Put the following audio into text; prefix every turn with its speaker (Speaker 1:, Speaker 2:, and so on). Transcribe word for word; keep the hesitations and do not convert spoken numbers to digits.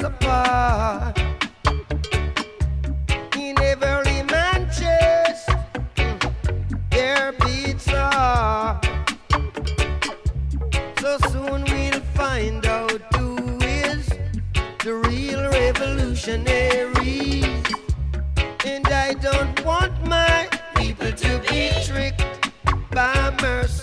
Speaker 1: us apart. In every man chest, their beats are. So soon we'll find out who is the real revolutionary. And I don't want my people to be tricked by mercy.